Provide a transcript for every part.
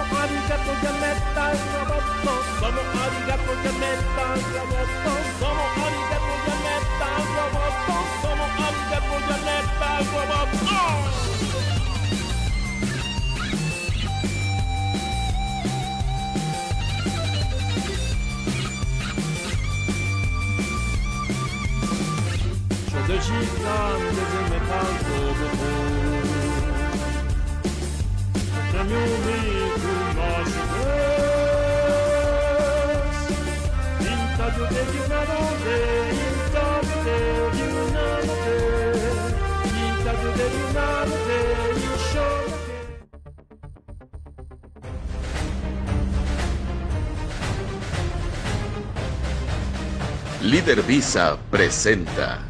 arigato yaneta roboto, domo arigato yaneta roboto, domo arigato yaneta roboto, domo arigato yaneta roboto. Shōdeshika nezemeta roboto, premio miku masu desu, intadu de yunano de, intadu de yunano de, intadu de yunano de, yushono de. Líder Visa presenta.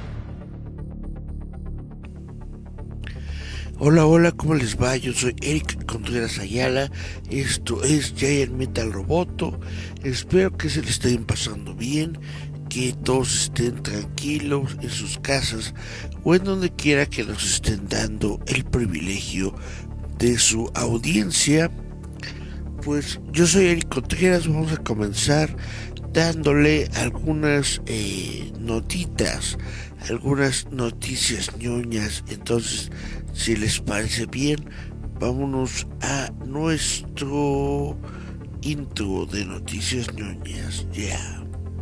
Hola, hola, ¿cómo les va? Yo soy Eric Contreras Ayala, esto es Giant Metal Roboto. Espero que se le estén pasando bien, que todos estén tranquilos en sus casas o en donde quiera que nos estén dando el privilegio de su audiencia. Pues yo soy Eric Contreras, vamos a comenzar dándole algunas notitas, algunas noticias ñoñas. Entonces, si les parece bien, vámonos a nuestro intro de noticias ñoñas. Ya.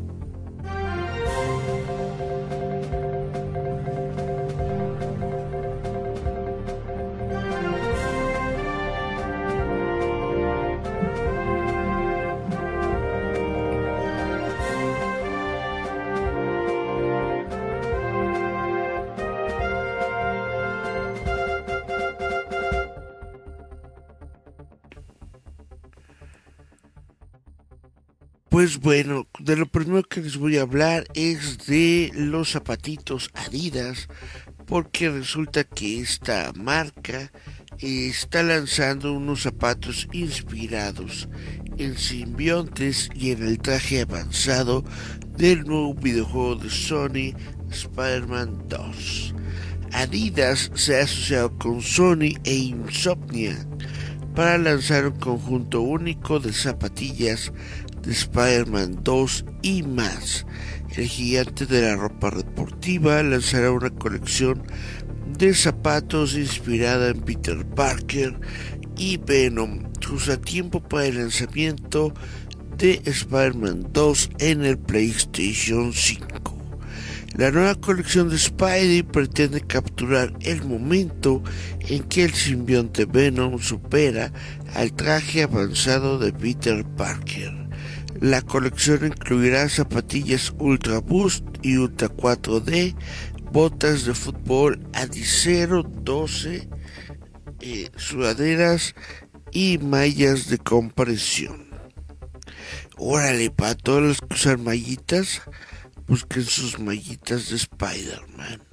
Pues bueno, de lo primero que les voy a hablar es de los zapatitos Adidas, porque resulta que esta marca está lanzando unos zapatos inspirados en simbiontes y en el traje avanzado del nuevo videojuego de Sony, Spider-Man 2. Adidas se ha asociado con Sony e Insomniac para lanzar un conjunto único de zapatillas de Spider-Man 2 y más. El gigante de la ropa deportiva lanzará una colección de zapatos inspirada en Peter Parker y Venom, justo a tiempo para el lanzamiento de Spider-Man 2 en el PlayStation 5. La nueva colección de Spidey pretende capturar el momento en que el simbionte Venom supera al traje avanzado de Peter Parker. La colección incluirá zapatillas Ultra Boost y Ultra 4D, botas de fútbol Adizero 12, sudaderas y mallas de compresión. Órale, para todos los que usan mallitas, busquen sus mallitas de Spider-Man.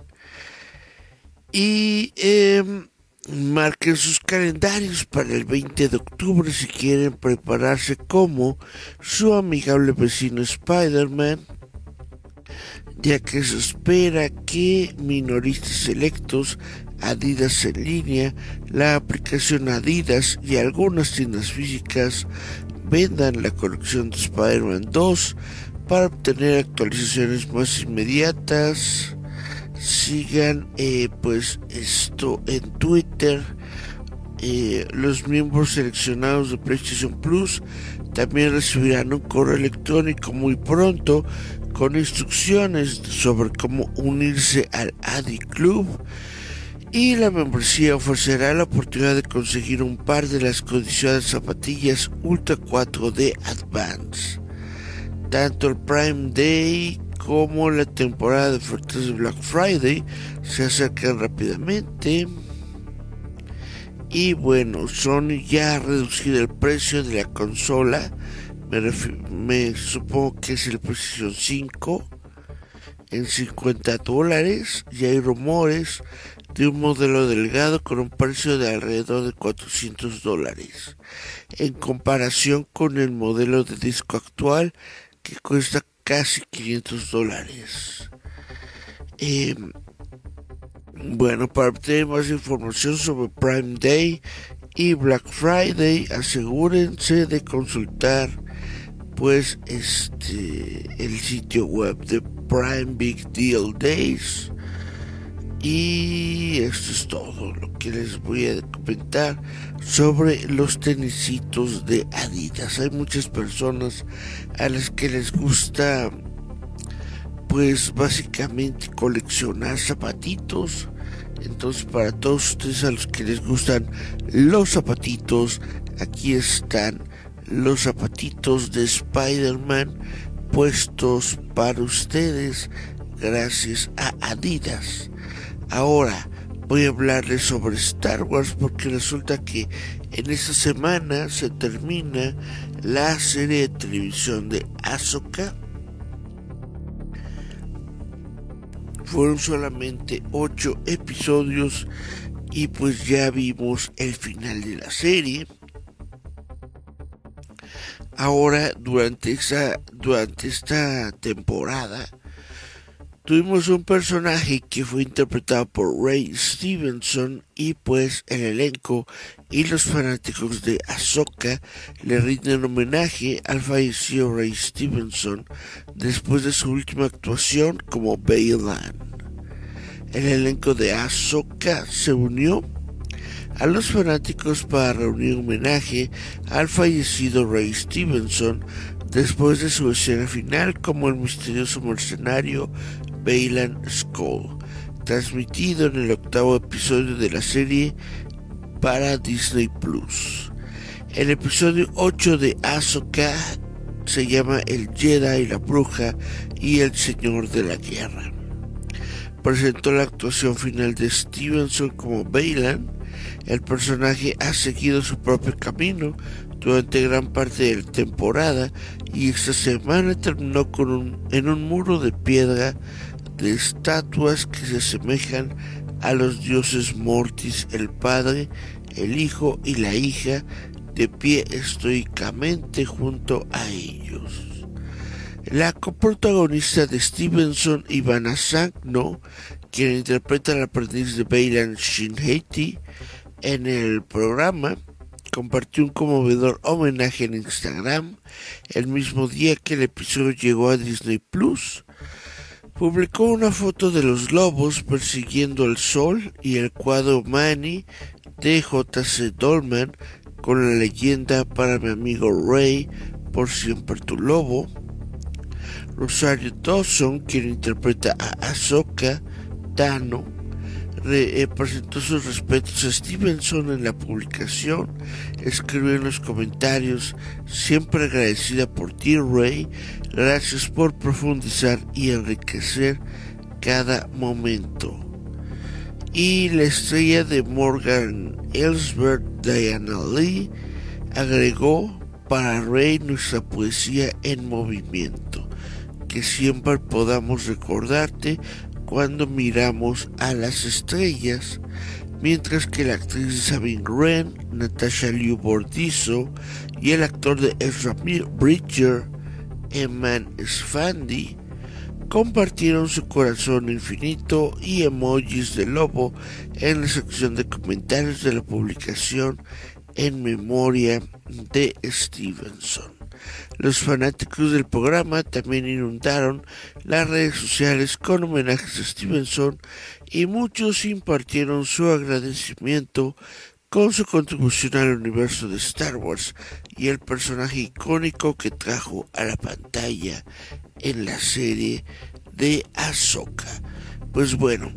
Y marquen sus calendarios para el 20 de octubre si quieren prepararse como su amigable vecino Spider-Man, ya que se espera que minoristas selectos, Adidas en línea, la aplicación Adidas y algunas tiendas físicas vendan la colección de Spider-Man 2 para obtener actualizaciones más inmediatas. Sigan pues esto en Twitter. Los miembros seleccionados de PlayStation Plus también recibirán un correo electrónico muy pronto con instrucciones sobre cómo unirse al Adi Club, y la membresía ofrecerá la oportunidad de conseguir un par de las codiciadas zapatillas Ultra 4D Advance. Tanto el Prime Day como la temporada de ofertas de Black Friday se acercan rápidamente. Y bueno, Sony ya ha reducido el precio de la consola. Me supongo que es el PlayStation 5 en $50. Y hay rumores de un modelo delgado con un precio de alrededor de $400, en comparación con el modelo de disco actual que cuesta casi $500. Bueno, para obtener más información sobre Prime Day y Black Friday, asegúrense de consultar pues el sitio web de Prime Big Deal Days. Y esto es todo lo que les voy a comentar sobre los tenisitos de Adidas. Hay muchas personas a las que les gusta pues básicamente coleccionar zapatitos. Entonces, para todos ustedes a los que les gustan los zapatitos, aquí están los zapatitos de Spider-Man puestos para ustedes gracias a Adidas. Ahora voy a hablarles sobre Star Wars porque resulta que en esta semana se termina la serie de televisión de Ahsoka. Fueron solamente 8 episodios y pues ya vimos el final de la serie. Ahora durante esta temporada tuvimos un personaje que fue interpretado por Ray Stevenson y pues el elenco y los fanáticos de Ahsoka le rinden homenaje al fallecido Ray Stevenson después de su última actuación como Baylan. El elenco de Ahsoka se unió a los fanáticos para reunir homenaje al fallecido Ray Stevenson después de su escena final como el misterioso mercenario Baylan Skoll, transmitido en el 8º episodio de la serie para Disney Plus. El episodio 8 de Ahsoka se llama El Jedi, la Bruja y el Señor de la Guerra. Presentó la actuación final de Stevenson como Baylan. El personaje ha seguido su propio camino durante gran parte de la temporada y esta semana terminó en un muro de piedra de estatuas que se asemejan a los dioses Mortis, el padre, el hijo y la hija, de pie estoicamente junto a ellos. La coprotagonista de Stevenson, Ivana Sagno, quien interpreta al aprendiz de Baylan Shin-Hati en el programa, compartió un conmovedor homenaje en Instagram el mismo día que el episodio llegó a Disney Plus. Publicó una foto de los lobos persiguiendo el sol y el cuadro Manny de J.C. Dolman con la leyenda "Para mi amigo Ray, por siempre tu lobo". Rosario Dawson, quien interpreta a Ahsoka Tano, presentó sus respetos a Stevenson en la publicación. Escribió en los comentarios: "Siempre agradecida por ti, Ray, gracias por profundizar y enriquecer cada momento". Y la estrella de Morgan Elsbeth, Diana Lee, agregó: "Para Ray, nuestra poesía en movimiento, que siempre podamos recordarte cuando miramos a las estrellas", mientras que la actriz Sabine Wren, Natasha Liu Bordizzo y el actor de Ezra Bridger, Eman Esfandi, compartieron su corazón infinito y emojis de lobo en la sección de comentarios de la publicación en memoria de Stevenson. Los fanáticos del programa también inundaron las redes sociales con homenajes a Stevenson y muchos impartieron su agradecimiento con su contribución al universo de Star Wars y el personaje icónico que trajo a la pantalla en la serie de Ahsoka. Pues bueno,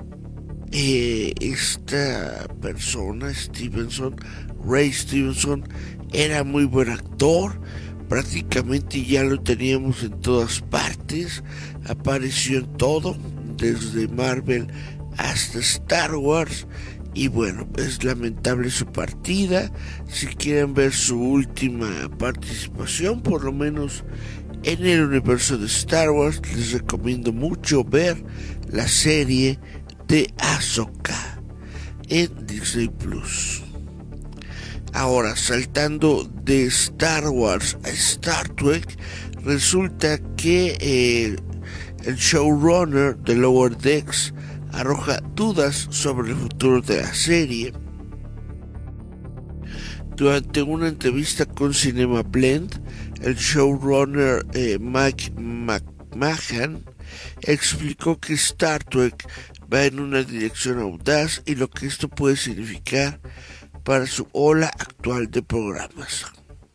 esta persona, Stevenson, Ray Stevenson, era muy buen actor. Prácticamente ya lo teníamos en todas partes, apareció en todo, desde Marvel hasta Star Wars, y bueno, es lamentable su partida. Si quieren ver su última participación, por lo menos en el universo de Star Wars, les recomiendo mucho ver la serie de Ahsoka en Disney Plus. Ahora, saltando de Star Wars a Star Trek, resulta que el showrunner de Lower Decks arroja dudas sobre el futuro de la serie. Durante una entrevista con Cinema Blend, el showrunner Mike McMahon explicó que Star Trek va en una dirección audaz y lo que esto puede significar para su ola actual de programas.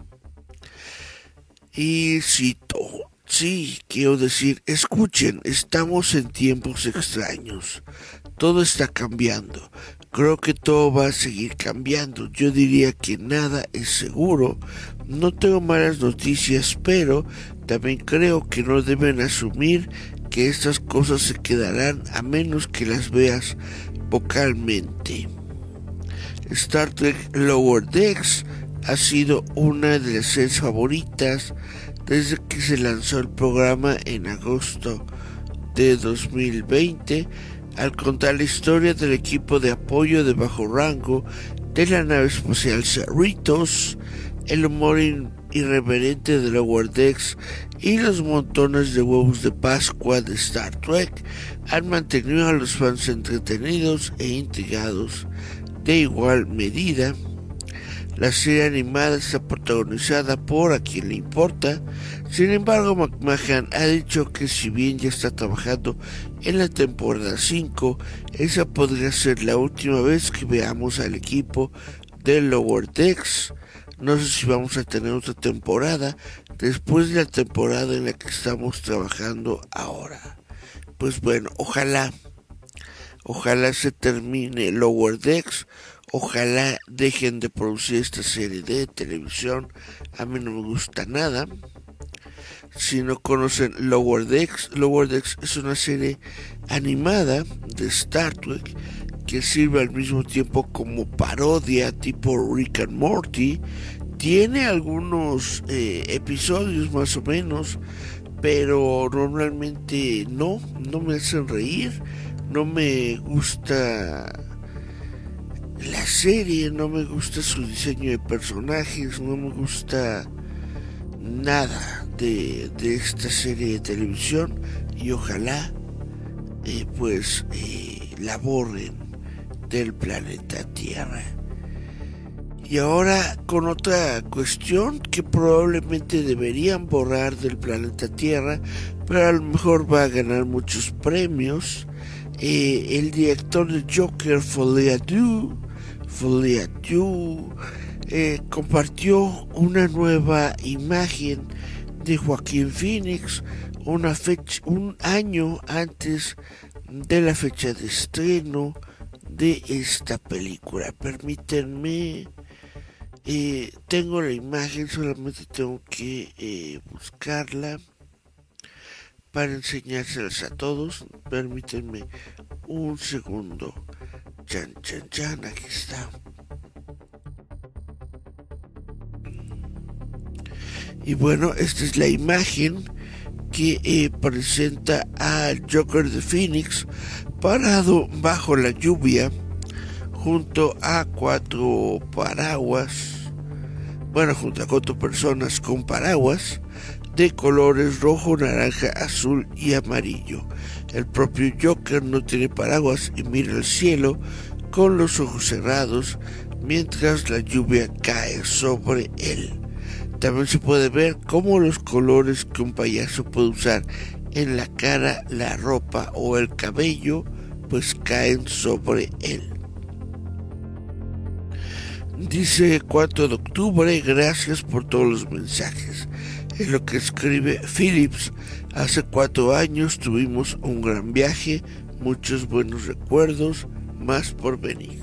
Y cito: sí, quiero decir, escuchen, estamos en tiempos extraños. Todo está cambiando. Creo que todo va a seguir cambiando. Yo diría que nada es seguro. No tengo malas noticias, pero también creo que no deben asumir que estas cosas se quedarán a menos que las veas vocalmente. Star Trek Lower Decks ha sido una de las series favoritas desde que se lanzó el programa en agosto de 2020, al contar la historia del equipo de apoyo de bajo rango de la nave espacial Cerritos, el humor irreverente de Lower Decks y los montones de huevos de Pascua de Star Trek han mantenido a los fans entretenidos e intrigados de igual medida. La serie animada está protagonizada por A Quien Le Importa. Sin embargo, McMahon ha dicho que si bien ya está trabajando en la temporada 5, esa podría ser la última vez que veamos al equipo de Lower Decks. No sé si vamos a tener otra temporada después de la temporada en la que estamos trabajando ahora. Pues bueno, ojalá se termine Lower Decks. Ojalá dejen de producir esta serie de televisión. A mí no me gusta nada. Si no conocen Lower Decks es una serie animada de Star Trek que sirve al mismo tiempo como parodia tipo Rick and Morty. Tiene algunos episodios más o menos, pero normalmente no me hacen reír. No me gusta la serie, no me gusta su diseño de personajes, no me gusta nada de esta serie de televisión y ojalá la borren del planeta Tierra. Y ahora con otra cuestión que probablemente deberían borrar del planeta Tierra, pero a lo mejor va a ganar muchos premios. El director de Joker, Folia Du, compartió una nueva imagen de Joaquín Phoenix un año antes de la fecha de estreno de esta película. Permítanme, tengo la imagen, solamente tengo que buscarla para enseñárselas a todos. Permítanme un segundo. Chan, aquí está. Y bueno, esta es la imagen que presenta al Joker de Phoenix parado bajo la lluvia junto a cuatro personas con paraguas de colores rojo, naranja, azul y amarillo. El propio Joker no tiene paraguas y mira al cielo con los ojos cerrados mientras la lluvia cae sobre él. También se puede ver cómo los colores que un payaso puede usar en la cara, la ropa o el cabello pues caen sobre él. Dice 4 de octubre, gracias por todos los mensajes. Es lo que escribe Phillips. Hace 4 años tuvimos un gran viaje, muchos buenos recuerdos, más por venir.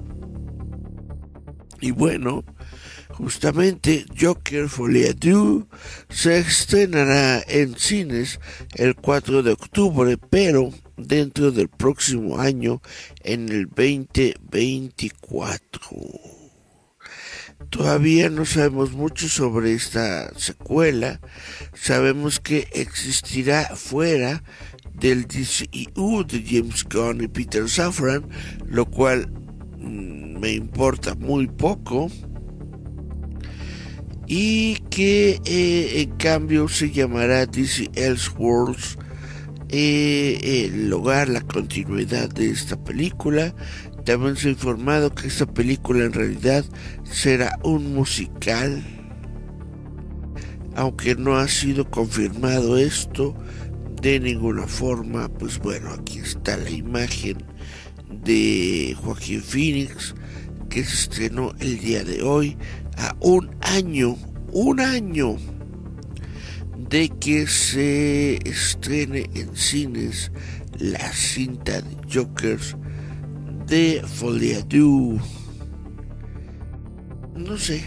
Y bueno, justamente Joker Folie Du se estrenará en cines el 4 de octubre, pero dentro del próximo año, en el 2024. Todavía no sabemos mucho sobre esta secuela. Sabemos que existirá fuera del DCEU de James Gunn y Peter Safran, lo cual me importa muy poco, y que en cambio se llamará DC Elseworlds, el hogar, la continuidad de esta película, También se ha informado que esta película en realidad será un musical, aunque no ha sido confirmado esto de ninguna forma. Pues bueno, aquí está la imagen de Joaquín Phoenix, que se estrenó el día de hoy, a un año de que se estrene en cines la cinta de Jokers de Foliadú. No sé,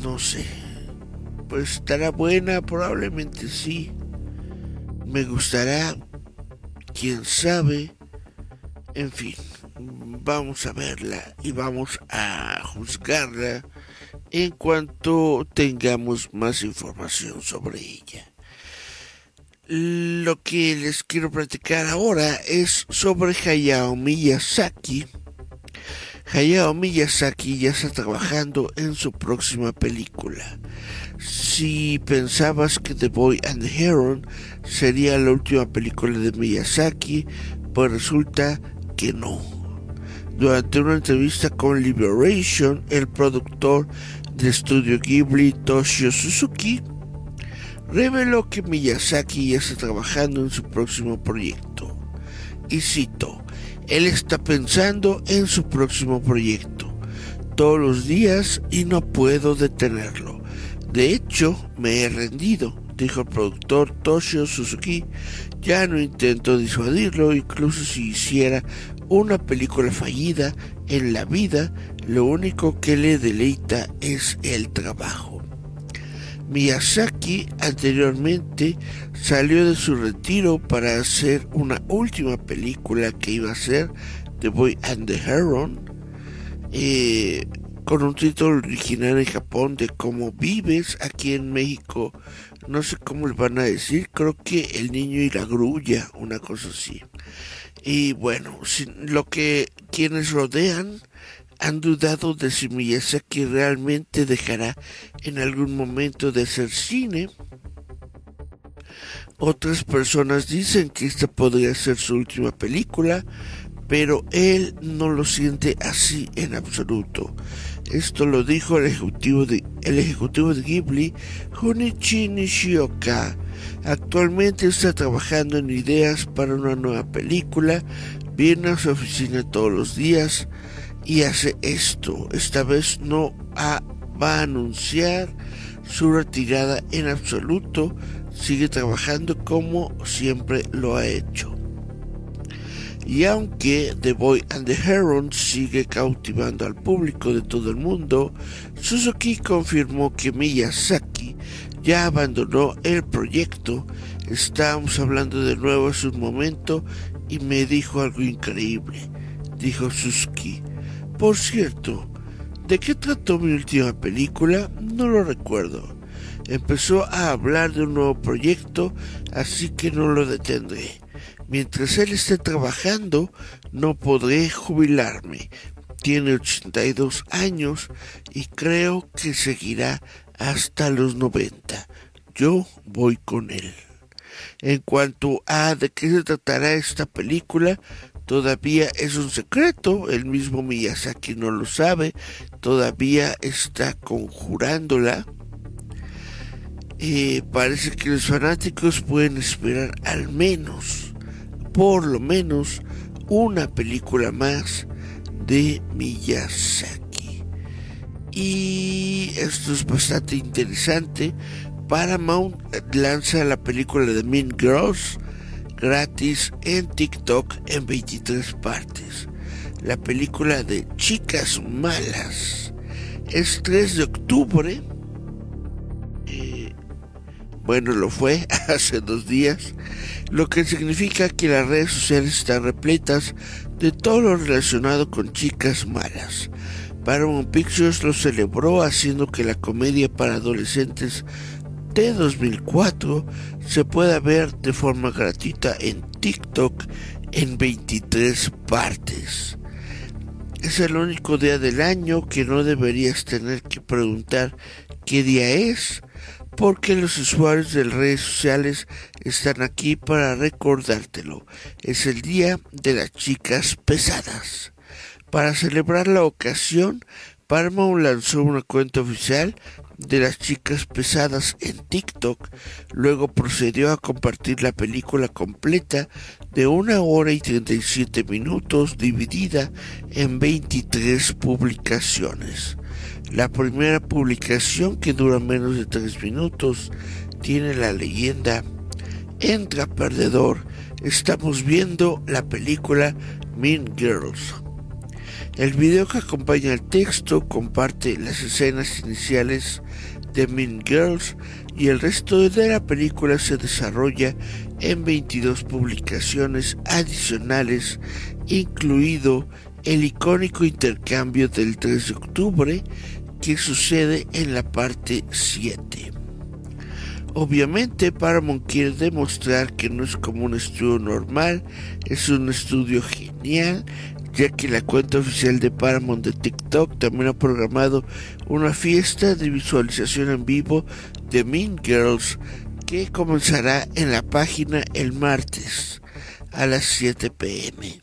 pues estará buena, probablemente sí, me gustará, quién sabe, en fin, vamos a verla y vamos a juzgarla en cuanto tengamos más información sobre ella. Lo que les quiero platicar ahora es sobre Hayao Miyazaki. Hayao Miyazaki ya está trabajando en su próxima película. Si pensabas que The Boy and the Heron sería la última película de Miyazaki, pues resulta que no. Durante una entrevista con Liberation, el productor del estudio Ghibli, Toshio Suzuki, reveló que Miyazaki ya está trabajando en su próximo proyecto. Y cito, él está pensando en su próximo proyecto todos los días y no puedo detenerlo. De hecho, me he rendido, dijo el productor Toshio Suzuki. Ya no intento disuadirlo, incluso si hiciera una película fallida en la vida, lo único que le deleita es el trabajo. Miyazaki anteriormente salió de su retiro para hacer una última película que iba a ser The Boy and the Heron, con un título original en Japón de Cómo vives. Aquí en México no sé cómo le van a decir, creo que El niño y la grulla, una cosa así. Y bueno, lo que quienes rodean han dudado de si Miyazaki realmente dejará en algún momento de hacer cine. Otras personas dicen que esta podría ser su última película, pero él no lo siente así en absoluto. Esto lo dijo el ejecutivo de Ghibli, Junichi Nishioka. Actualmente está trabajando en ideas para una nueva película, viene a su oficina todos los días y hace esto. Esta vez no va a anunciar su retirada en absoluto, sigue trabajando como siempre lo ha hecho. Y aunque The Boy and the Heron sigue cautivando al público de todo el mundo, Suzuki confirmó que Miyazaki ya abandonó el proyecto. Estábamos hablando de nuevo hace un momento y me dijo algo increíble, dijo Suzuki. Por cierto, ¿de qué trató mi última película? No lo recuerdo. Empezó a hablar de un nuevo proyecto, así que no lo detendré. Mientras él esté trabajando, no podré jubilarme. Tiene 82 años y creo que seguirá hasta los 90. Yo voy con él. En cuanto a de qué se tratará esta película, todavía es un secreto, el mismo Miyazaki no lo sabe, todavía está conjurándola. Parece que los fanáticos pueden esperar al menos, por lo menos, una película más de Miyazaki. Y esto es bastante interesante. Paramount lanza la película de Mean Girls gratis en TikTok en 23 partes. La película de Chicas Malas es 3 de octubre. Bueno, lo fue hace 2 días, lo que significa que las redes sociales están repletas de todo lo relacionado con chicas malas. Paramount Pictures lo celebró haciendo que la comedia para adolescentes de 2004 se pueda ver de forma gratuita en TikTok en 23 partes. Es el único día del año que no deberías tener que preguntar qué día es, porque los usuarios de redes sociales están aquí para recordártelo. Es el día de las chicas pesadas. Para celebrar la ocasión, Paramount lanzó una cuenta oficial de las chicas pesadas en TikTok, luego procedió a compartir la película completa de 1 hora y 37 minutos dividida en 23 publicaciones. La primera publicación, que dura menos de 3 minutos, tiene la leyenda: entra perdedor, estamos viendo la película Mean Girls. El video que acompaña el texto comparte las escenas iniciales de Mean Girls y el resto de la película se desarrolla en 22 publicaciones adicionales, incluido el icónico intercambio del 3 de octubre que sucede en la parte 7. Obviamente Paramount quiere demostrar que no es como un estudio normal, es un estudio genial, ya que la cuenta oficial de Paramount de TikTok también ha programado una fiesta de visualización en vivo de Mean Girls que comenzará en la página el martes a las 7 p.m.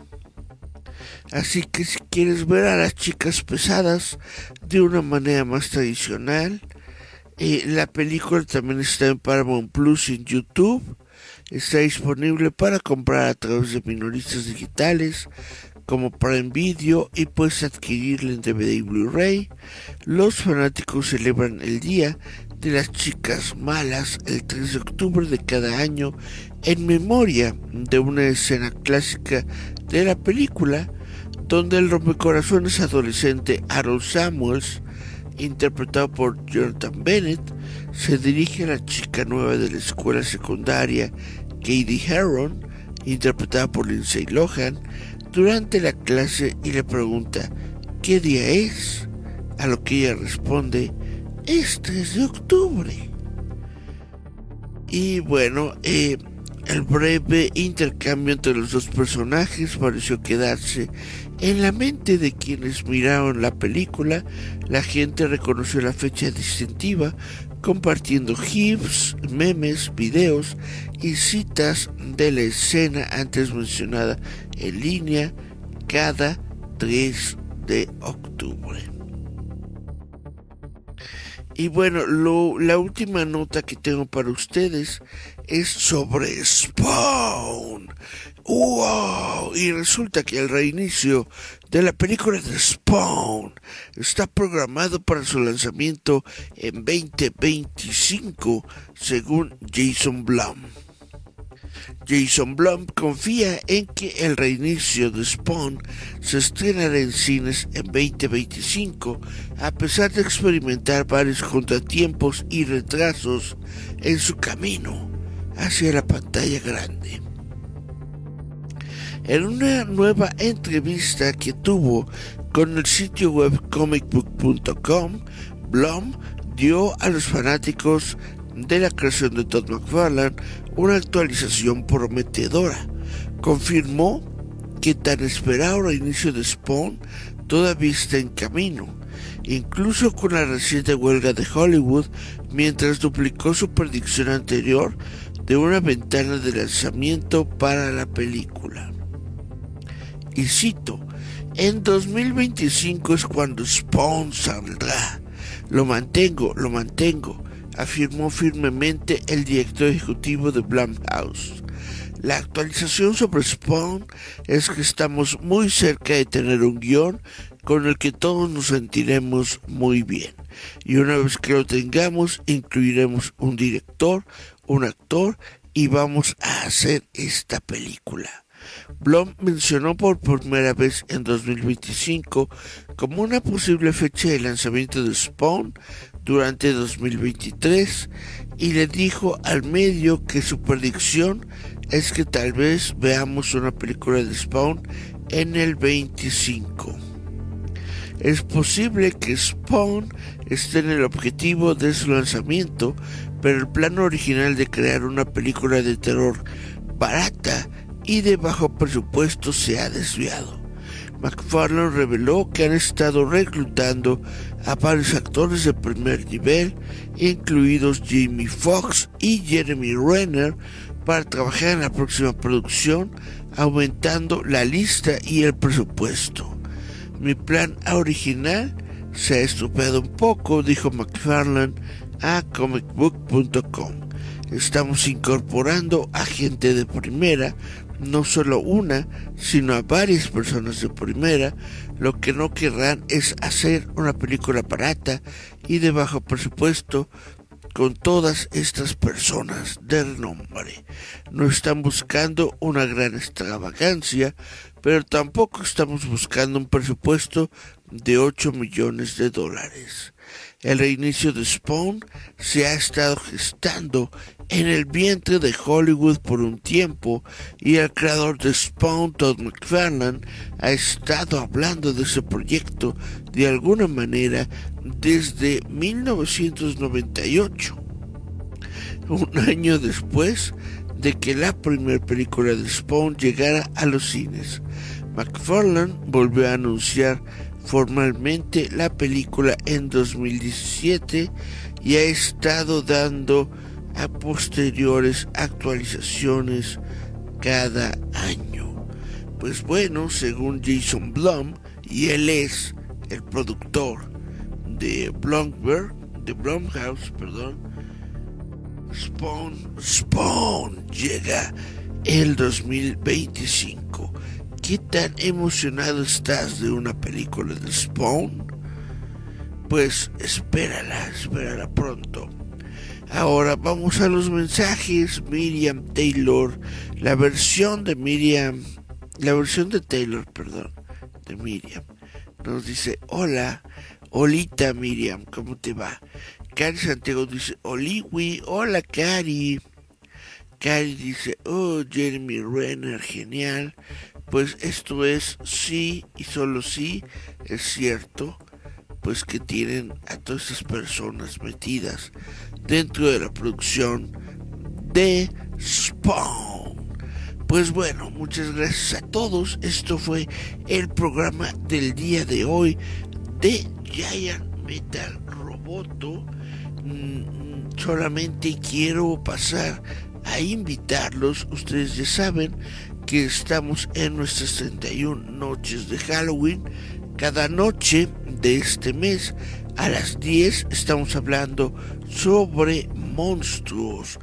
Así que si quieres ver a las chicas pesadas de una manera más tradicional, la película también está en Paramount Plus y en YouTube. Está disponible para comprar a través de minoristas digitales como Prime Video y puedes adquirirla en DVD y Blu-ray. Los fanáticos celebran el Día de las Chicas Malas el 3 de octubre de cada año en memoria de una escena clásica de la película donde el rompecorazones adolescente Harold Samuels, interpretado por Jonathan Bennett, se dirige a la chica nueva de la escuela secundaria Katie Heron, interpretada por Lindsay Lohan, durante la clase y le pregunta ¿qué día es? A lo que ella responde: es 3 de octubre. Y bueno, el breve intercambio entre los dos personajes pareció quedarse en la mente de quienes miraron la película. La gente reconoció la fecha distintiva, compartiendo GIFs, memes, videos y citas de la escena antes mencionada en línea cada 3 de octubre. Y bueno, la última nota que tengo para ustedes es sobre Spawn. ¡Wow! Y resulta que el reinicio de la película de Spawn está programado para su lanzamiento en 2025, según Jason Blum. Jason Blum confía en que el reinicio de Spawn se estrenará en cines en 2025, a pesar de experimentar varios contratiempos y retrasos en su camino hacia la pantalla grande. En una nueva entrevista que tuvo con el sitio web comicbook.com, Blum dio a los fanáticos de la creación de Todd McFarlane una actualización prometedora. Confirmó que tan esperado reinicio de Spawn todavía está en camino, incluso con la reciente huelga de Hollywood, mientras duplicó su predicción anterior de una ventana de lanzamiento para la película. Y cito: en 2025 es cuando Spawn saldrá. Lo mantengo, afirmó firmemente el director ejecutivo de Blumhouse. La actualización sobre Spawn es que estamos muy cerca de tener un guión con el que todos nos sentiremos muy bien. Y una vez que lo tengamos, incluiremos un director, un actor y vamos a hacer esta película. Blum mencionó por primera vez en 2025 como una posible fecha de lanzamiento de Spawn durante 2023 y le dijo al medio que su predicción es que tal vez veamos una película de Spawn en el 25. Es posible que Spawn esté en el objetivo de su lanzamiento, pero el plan original de crear una película de terror barata y de bajo presupuesto se ha desviado. McFarlane reveló que han estado reclutando a varios actores de primer nivel, incluidos Jamie Foxx y Jeremy Renner, para trabajar en la próxima producción, aumentando la lista y el presupuesto. Mi plan original se ha estropeado un poco, dijo McFarlane a comicbook.com. Estamos incorporando a gente de primera, no solo una, sino a varias personas de primera. Lo que no querrán es hacer una película barata y de bajo presupuesto con todas estas personas de renombre. No están buscando una gran extravagancia, pero tampoco estamos buscando un presupuesto de $8 millones. El reinicio de Spawn se ha estado gestando en el vientre de Hollywood por un tiempo y el creador de Spawn, Todd McFarlane, ha estado hablando de ese proyecto de alguna manera desde 1998, un año después de que la primera película de Spawn llegara a los cines. McFarlane volvió a anunciar formalmente la película en 2017 y ha estado dando a posteriores actualizaciones cada año. Pues bueno, según Jason Blum, y él es el productor de Blumhouse, Spawn llega el 2025. ¿Qué tan emocionado estás de una película de Spawn? Pues espérala pronto. Ahora vamos a los mensajes. Miriam Taylor, la versión de Taylor, de Miriam, nos dice: hola, olita Miriam, ¿cómo te va? Cari Santiago dice: oliwi, hola Cari. Cari dice: oh, Jeremy Renner, genial. Pues esto es sí y solo sí, es cierto, pues que tienen a todas esas personas metidas dentro de la producción de Spawn. Pues bueno, muchas gracias a todos. Esto fue el programa del día de hoy de Giant Metal Roboto. Solamente quiero pasar a invitarlos. Ustedes ya saben que estamos en nuestras 31 noches de Halloween. Cada noche de este mes a las 10 estamos hablando sobre monstruos.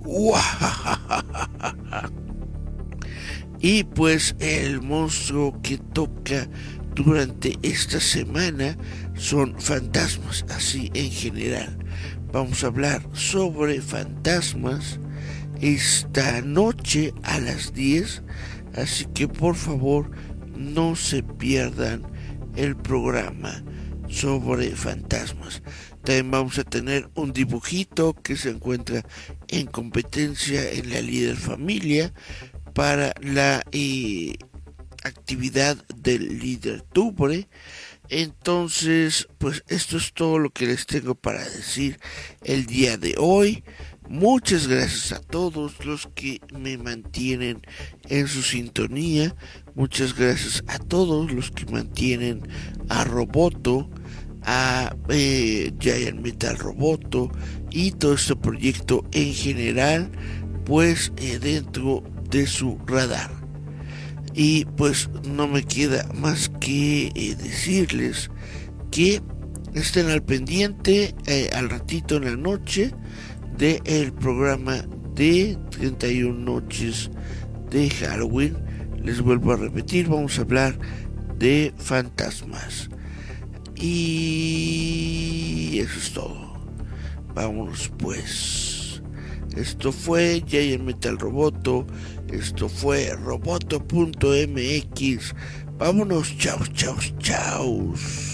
Y pues el monstruo que toca durante esta semana son fantasmas, así en general. Vamos a hablar sobre fantasmas esta noche a las 10, así que por favor no se pierdan el programa sobre fantasmas. También vamos a tener un dibujito que se encuentra en competencia en la Líder Familia para la actividad del Líder Tubre. Entonces, pues esto es todo lo que les tengo para decir el día de hoy. Muchas gracias a todos los que me mantienen en su sintonía. Muchas gracias a todos los que mantienen a Roboto, a Giant Metal Roboto y todo este proyecto en general, pues dentro de su radar. Y pues no me queda más que decirles que estén al pendiente al ratito en la noche del programa de 31 noches de Halloween. Les vuelvo a repetir, vamos a hablar de fantasmas. Y eso es todo. Vámonos pues. Esto fue Giant Metal Roboto. Esto fue Roboto.mx. Vámonos, chao.